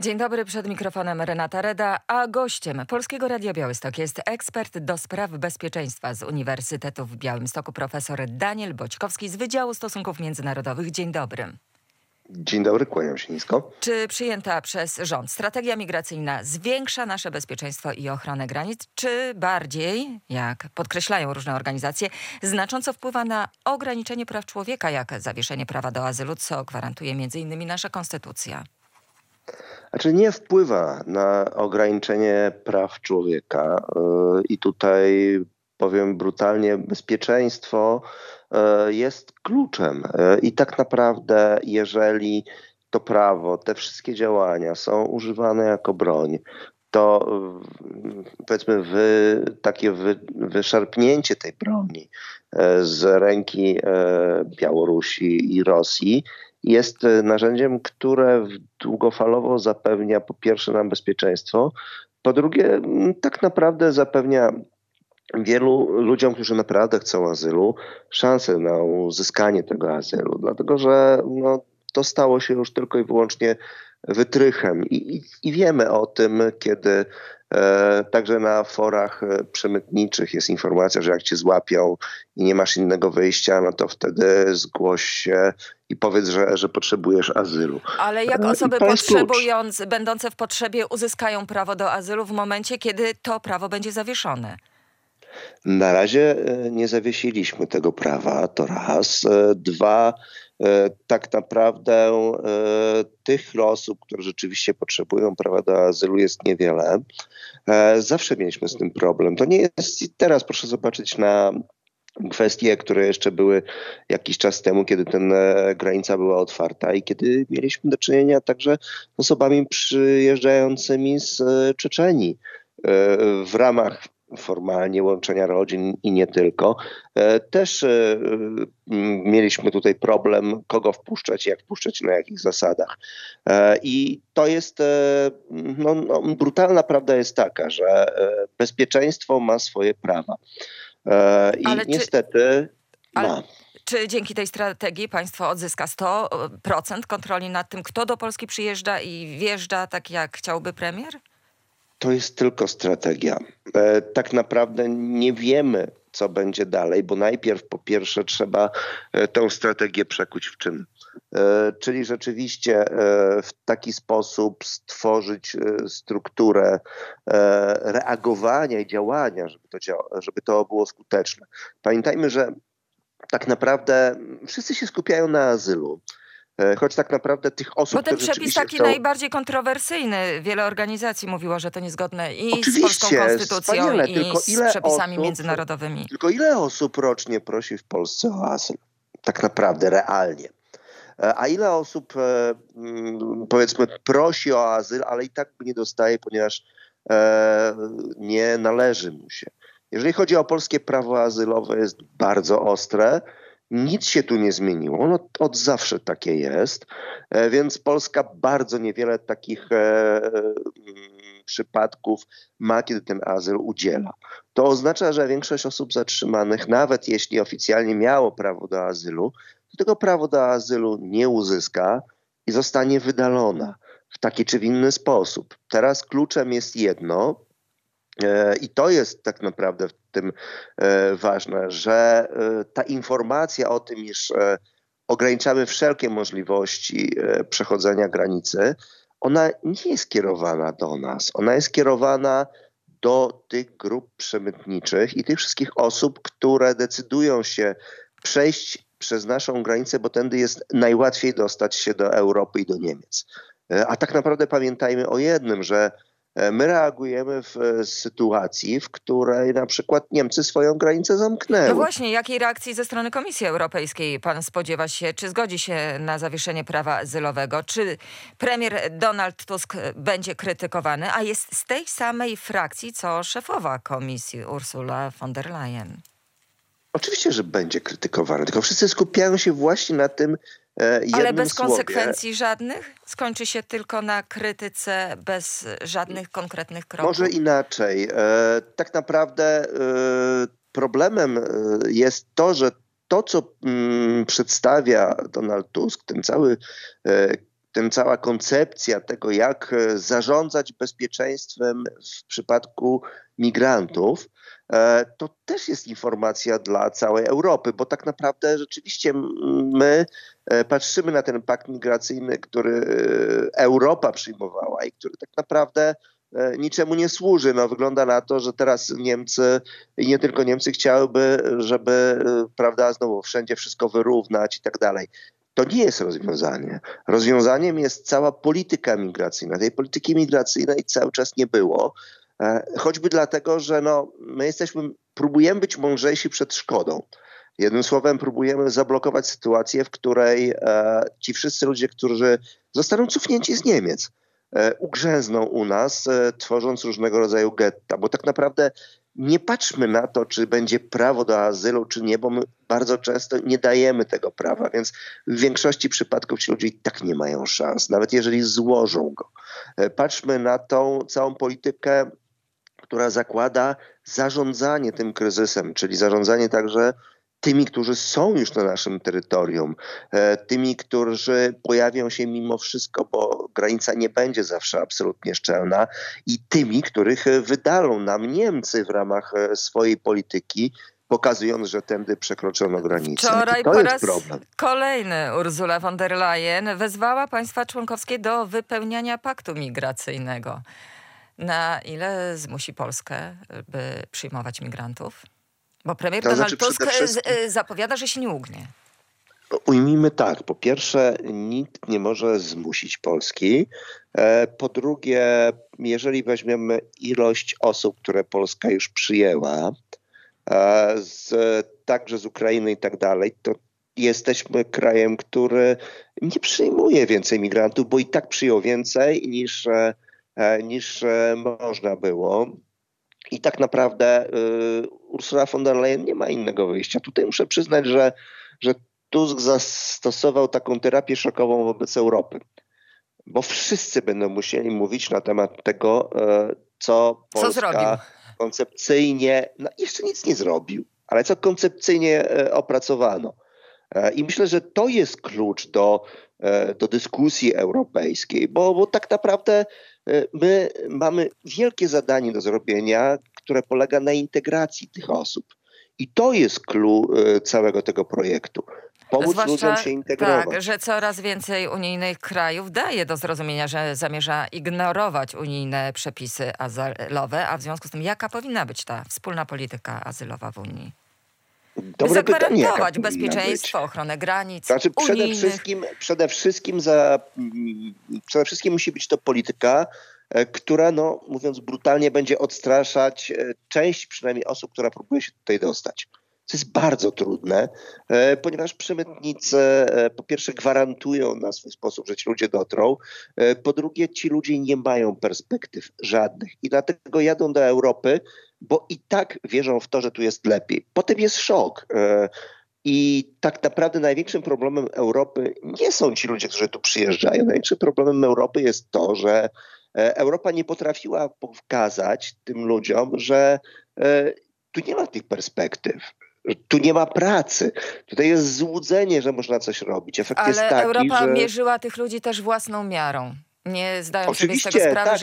Dzień dobry, przed mikrofonem Renata Reda, a gościem Polskiego Radia Białystok jest ekspert do spraw bezpieczeństwa z Uniwersytetu w Białymstoku, profesor Daniel Boćkowski z Wydziału Stosunków Międzynarodowych. Dzień dobry. Dzień dobry, kłaniam się nisko. Czy przyjęta przez rząd strategia migracyjna zwiększa nasze bezpieczeństwo i ochronę granic, czy bardziej, jak podkreślają różne organizacje, znacząco wpływa na ograniczenie praw człowieka, jak zawieszenie prawa do azylu, co gwarantuje m.in. nasza konstytucja? Znaczy nie wpływa na ograniczenie praw człowieka i tutaj powiem brutalnie, bezpieczeństwo jest kluczem i tak naprawdę jeżeli to prawo, te wszystkie działania są używane jako broń, to powiedzmy takie wyszarpnięcie tej broni z ręki Białorusi i Rosji jest narzędziem, które długofalowo zapewnia po pierwsze nam bezpieczeństwo, po drugie tak naprawdę zapewnia wielu ludziom, którzy naprawdę chcą azylu, szansę na uzyskanie tego azylu, dlatego że to stało się już tylko i wyłącznie wytrychem i wiemy o tym, kiedy także na forach przemytniczych jest informacja, że jak cię złapią i nie masz innego wyjścia, no to wtedy zgłoś się i powiedz, że potrzebujesz azylu. Ale jak osoby będące w potrzebie uzyskają prawo do azylu w momencie, kiedy to prawo będzie zawieszone? Na razie nie zawiesiliśmy tego prawa, to raz. Dwa, tak naprawdę tych osób, które rzeczywiście potrzebują prawa do azylu jest niewiele. Zawsze mieliśmy z tym problem. To nie jest teraz, proszę zobaczyć na kwestie, które jeszcze były jakiś czas temu, kiedy granica była otwarta i kiedy mieliśmy do czynienia także z osobami przyjeżdżającymi z Czeczenii w ramach formalnie łączenia rodzin i nie tylko. Też mieliśmy tutaj problem, kogo wpuszczać, jak wpuszczać, na jakich zasadach. I to jest, brutalna prawda jest taka, że bezpieczeństwo ma swoje prawa. I niestety ma. Czy dzięki tej strategii państwo odzyska 100% kontroli nad tym, kto do Polski przyjeżdża i wjeżdża tak, jak chciałby premier? To jest tylko strategia. Tak naprawdę nie wiemy, co będzie dalej, bo najpierw po pierwsze trzeba tę strategię przekuć w czyn. Czyli rzeczywiście w taki sposób stworzyć strukturę reagowania i działania, żeby to było skuteczne. Pamiętajmy, że tak naprawdę wszyscy się skupiają na azylu. Choć tak naprawdę tych osób, bo ten przepis taki najbardziej kontrowersyjny. Wiele organizacji mówiło, że to niezgodne i z polską konstytucją, i z przepisami międzynarodowymi. Tylko ile osób rocznie prosi w Polsce o azyl? Tak naprawdę, realnie. A ile osób, powiedzmy, prosi o azyl, ale i tak nie dostaje, ponieważ nie należy mu się. Jeżeli chodzi o polskie prawo azylowe, jest bardzo ostre. Nic się tu nie zmieniło. Ono od zawsze takie jest, więc Polska bardzo niewiele takich przypadków ma, kiedy ten azyl udziela. To oznacza, że większość osób zatrzymanych, nawet jeśli oficjalnie miało prawo do azylu, to tego prawo do azylu nie uzyska i zostanie wydalona w taki czy w inny sposób. Teraz kluczem jest jedno, i to jest tak naprawdę w tym ważne, że ta informacja o tym, iż ograniczamy wszelkie możliwości przechodzenia granicy, ona nie jest kierowana do nas. Ona jest kierowana do tych grup przemytniczych i tych wszystkich osób, które decydują się przejść przez naszą granicę, bo tędy jest najłatwiej dostać się do Europy i do Niemiec. A tak naprawdę pamiętajmy o jednym, że my reagujemy w sytuacji, w której na przykład Niemcy swoją granicę zamknęły. No właśnie, jakiej reakcji ze strony Komisji Europejskiej pan spodziewa się? Czy zgodzi się na zawieszenie prawa azylowego? Czy premier Donald Tusk będzie krytykowany, a jest z tej samej frakcji, co szefowa Komisji Ursula von der Leyen? Oczywiście, że będzie krytykowany, tylko wszyscy skupiają się właśnie na tym jednym Ale bez słowie. konsekwencji żadnych? Skończy się tylko na krytyce bez żadnych konkretnych kroków? Może inaczej. Tak naprawdę problemem jest to, że to, co przedstawia Donald Tusk, ten cały ten cała koncepcja tego, jak zarządzać bezpieczeństwem w przypadku migrantów, to też jest informacja dla całej Europy, bo tak naprawdę rzeczywiście my patrzymy na ten pakt migracyjny, który Europa przyjmowała i który tak naprawdę niczemu nie służy. No, wygląda na to, że teraz Niemcy i nie tylko Niemcy chciałyby, żeby, prawda, znowu wszędzie wszystko wyrównać i tak dalej. To nie jest rozwiązanie. Rozwiązaniem jest cała polityka migracyjna. Tej polityki migracyjnej cały czas nie było. Choćby dlatego, że my próbujemy być mądrzejsi przed szkodą. Jednym słowem próbujemy zablokować sytuację, w której ci wszyscy ludzie, którzy zostaną cofnięci z Niemiec, ugrzęzną u nas, tworząc różnego rodzaju getta. Bo tak naprawdę nie patrzmy na to, czy będzie prawo do azylu, czy nie, bo my bardzo często nie dajemy tego prawa, więc w większości przypadków ci ludzie i tak nie mają szans, nawet jeżeli złożą go. Patrzmy na tą całą politykę, która zakłada zarządzanie tym kryzysem, czyli zarządzanie także tymi, którzy są już na naszym terytorium, tymi, którzy pojawią się mimo wszystko, bo granica nie będzie zawsze absolutnie szczelna, i tymi, których wydalą nam Niemcy w ramach swojej polityki, pokazując, że tędy przekroczono granicę. Wczoraj I to po jest raz problem. kolejny Ursula von der Leyen wezwała państwa członkowskie do wypełniania paktu migracyjnego. Na ile zmusi Polskę, by przyjmować migrantów? Bo premier Donald Tusk zapowiada, że się nie ugnie. Ujmijmy tak. Po pierwsze, nikt nie może zmusić Polski. Po drugie, jeżeli weźmiemy ilość osób, które Polska już przyjęła, także z Ukrainy i tak dalej, to jesteśmy krajem, który nie przyjmuje więcej migrantów, bo i tak przyjął więcej niż można było. I tak naprawdę Ursula von der Leyen nie ma innego wyjścia. Tutaj muszę przyznać, że Tusk zastosował taką terapię szokową wobec Europy. Bo wszyscy będą musieli mówić na temat tego, co Polska koncepcyjnie, jeszcze nic nie zrobił, ale co koncepcyjnie opracowano. I myślę, że to jest klucz do dyskusji europejskiej, bo tak naprawdę my mamy wielkie zadanie do zrobienia, które polega na integracji tych osób. I to jest clue całego tego projektu. Pomóc ludziom się integrować. Tak, że coraz więcej unijnych krajów daje do zrozumienia, że zamierza ignorować unijne przepisy azylowe, a w związku z tym jaka powinna być ta wspólna polityka azylowa w Unii? Dobre zagwarantować bezpieczeństwo, ochronę granic przede wszystkim musi być to polityka, która, mówiąc brutalnie, będzie odstraszać część przynajmniej osób, która próbuje się tutaj dostać. To jest bardzo trudne, ponieważ przemytnicy po pierwsze gwarantują na swój sposób, że ci ludzie dotrą, po drugie ci ludzie nie mają perspektyw żadnych i dlatego jadą do Europy, bo i tak wierzą w to, że tu jest lepiej. Potem jest szok. I tak naprawdę największym problemem Europy nie są ci ludzie, którzy tu przyjeżdżają. Największym problemem Europy jest to, że Europa nie potrafiła pokazać tym ludziom, że tu nie ma tych perspektyw. Tu nie ma pracy. Tutaj jest złudzenie, że można coś robić. Efekt jest taki, Europa mierzyła tych ludzi też własną miarą. Nie zdają sobie z tego sprawy,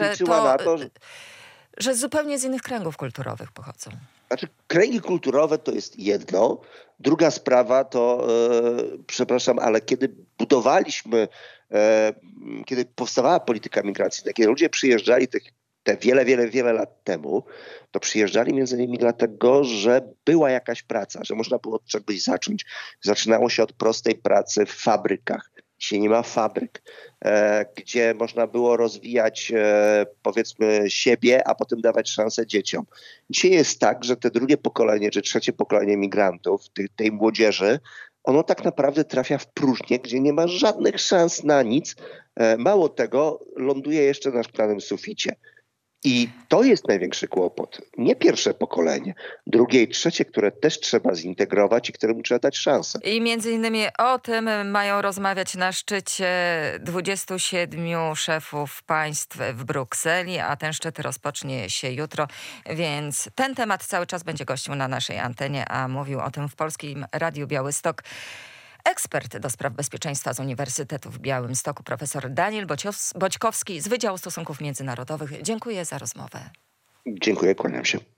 że zupełnie z innych kręgów kulturowych pochodzą. Znaczy, kręgi kulturowe to jest jedno. Druga sprawa to, przepraszam, ale kiedy budowaliśmy, kiedy powstawała polityka migracyjna, kiedy ludzie przyjeżdżali te wiele lat temu, to przyjeżdżali między innymi dlatego, że była jakaś praca, że można było od czegoś zacząć. Zaczynało się od prostej pracy w fabrykach. Dzisiaj nie ma fabryk, gdzie można było rozwijać, powiedzmy, siebie, a potem dawać szansę dzieciom. Dzisiaj jest tak, że te drugie pokolenie, czy trzecie pokolenie migrantów, tej młodzieży, ono tak naprawdę trafia w próżnię, gdzie nie ma żadnych szans na nic. Mało tego, ląduje jeszcze na szklanym suficie. I to jest największy kłopot. Nie pierwsze pokolenie, drugie i trzecie, które też trzeba zintegrować i któremu trzeba dać szansę. I między innymi o tym mają rozmawiać na szczycie 27 szefów państw w Brukseli, a ten szczyt rozpocznie się jutro, więc ten temat cały czas będzie gościł na naszej antenie, a mówił o tym w Polskim Radiu Białystok Ekspert do spraw bezpieczeństwa z Uniwersytetu w Białymstoku, profesor Daniel Boćkowski z Wydziału Stosunków Międzynarodowych. Dziękuję za rozmowę. Dziękuję, kłaniam się.